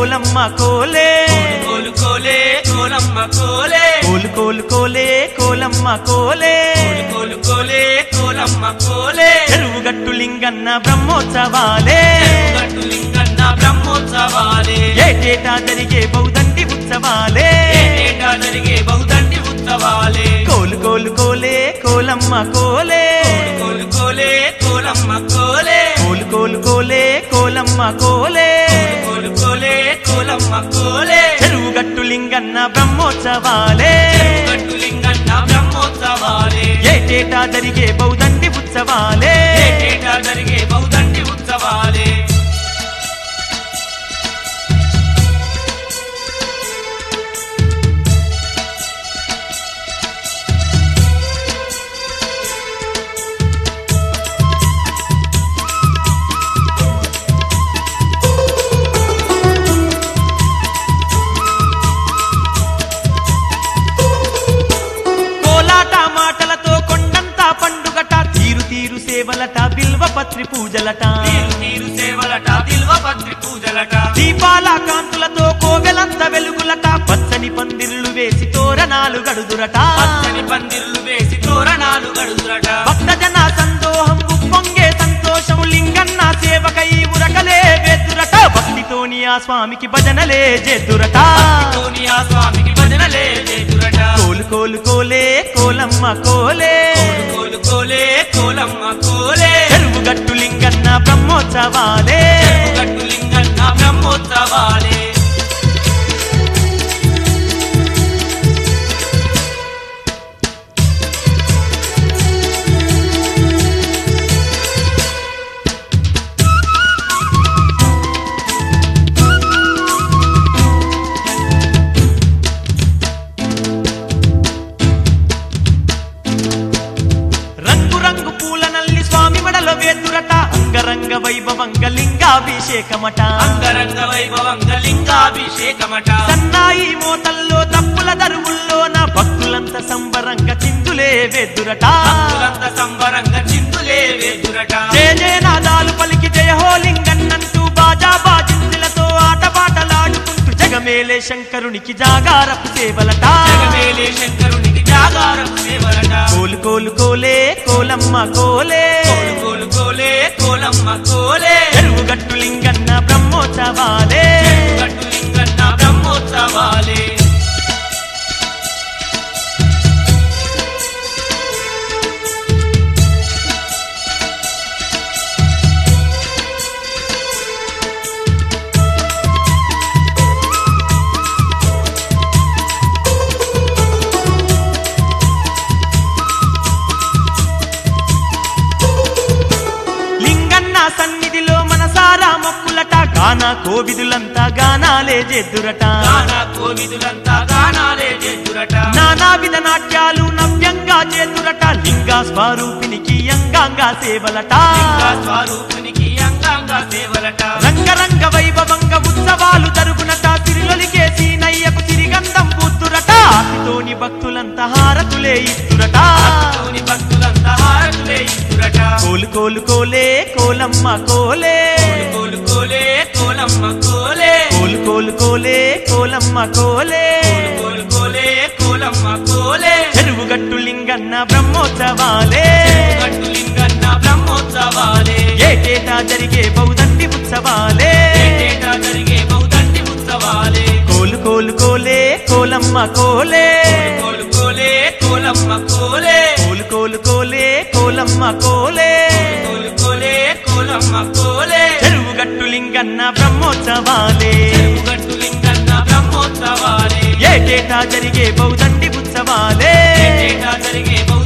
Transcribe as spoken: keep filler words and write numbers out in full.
కోలమ్మ కోలే కోలు కోలే కోలమ్మ కోలే కోలు కోలు కోలే కోలమ్మ కోలే కోలు కోలే కోలమ్మ కోలే చెరువుగట్టు లింగన్న బ్రహ్మోత్సవాలే గట్టు లింగన్న బ్రహ్మోత్సవాలే ఏటేటా జరిగే బౌదండి ఉత్సవాలే ఏటేటా జరిగే బహుదండి ఉత్సవాలే కోలు కోలు కోలే కోలమ్మ కోలే కోలు కోలే కోలమ్మ కోలే కోలు కోలు కోలే కోలమ్మ కోలే కోలు కోలే కోలమ్మ కోలే చెరువుగట్టు లింగన్న బ్రహ్మోత్సవాలే గట్టు లింగన్న బ్రహ్మోత్సవాలే ఏటేటా జరిగే బౌదండి ఉత్సవాలే ఏటేటా జరిగే బహుదండి ఉత్సవాలే మాటలతో కొండంత పండుగట తీరు తీరు సేవలట బిల్వ పత్రి పూజలట తీరు తీరు సేవలట బిల్వ పత్రి పూజలట దీపాల కాంతులతో కోవెలంత వెలుగులట పచ్చని పందిర్లు వేసి తోరణాలు గడుదురట పచ్చని పందిర్లు వేసి తోరణాలు గడుదురట భక్తజన సందోహం ఉప్పొంగే సంతోషం లింగన్న సేవకై ఉరకలే వేదురట భక్తితోని ఆ స్వామికి భజనలే చేదురట భక్తితోని ఆ స్వామికి భజనలే చేదురట కోలు కోలు కోలే కోలమ్మ కోలే కోలు కోలే కోలమ్మ కోలే చెరువుగట్టు లింగన్న బ్రహ్మోత్సవాలే గట్టు లింగన్న బ్రహ్మోత్సవాలే వేదురట అంగరంగ వైభవంగ లింగాభిషేకమట అంగరంగ వైభవంగ లింగాభిషేకమట సన్నాయి మోతల్లో తప్పుల దరువుల్లో నా భక్తులంత సంబరంగ చిందులే వేదురట భక్తులంత సంబరంగ చిందులే వేదురట జయ జయనాదాలు పలికి జయ హో లింగన్నంటూ బాజా బాజింతులతో ఆటపాటలాడుకుంటూ జగమేలే శంకరునికి జాగారపు సేవలట జగమేలే శంకరునికి జాగారపు సేవలట కోలు కోలు కోలే కోలమ్మ కోలే కోలు కోలే కోలమ్మ కోలే చెరువుగట్టు లింగన్న బ్రహ్మోత్సవాలే గట్టు లింగన్న బ్రహ్మోత్సవాలే సన్నిధిలో మనసారా మొక్కులట గానా కోవిదులంతా గానాలే చేదురట గానా కోవిదులంతా గానాలే చేదురట నానా విధ నాట్యాలు నవ్యంగా చేదురట లింగా స్వరూపినికి అంగాంగా సేవలట లింగా స్వరూపినికి అంగాంగా సేవలట రంగరంగ వైభవంగ ఉత్సవాలు జరుగునట తిరులొలికేసి నయ్యకు తిరిగంధం పూతురట ఆతితోని భక్తులంతా హారతులే ఇస్తురట ఆతితోని భక్తులంతా హారతులే ఇస్తురట కోలు కోలు కోలే కోలమ్మ కోలే కోలు కోలే కోలమ్మ కోలే కోలు కోలు కోలే కోలమ్మ కోలే కోలు కోలే కోలమ్మ కోలే చెరువుగట్టు లింగన్న బ్రహ్మోత్సవాలే గట్టు లింగన్న బ్రహ్మోత్సవాలే ఏటేటా జరిగే బౌదండి ఉత్సవాలే ఏటేటా జరిగే బహుదండి ఉత్సవాలే కోలు కోలు కోలే కోలమ్మ కోలే కోలు కోలే కోలమ్మ కోలే కోలు కోలు కోలే కోలమ్మ కోలే కోలు కోలే కోలమ్మ కోలే చెరువుగట్టు లింగన్న బ్రహ్మోత్సవాలే గట్టు లింగన్న బ్రహ్మోత్సవాలే ఏటేటా జరిగే బౌదండి ఉత్సవాలే ఏటేటా జరిగే బహు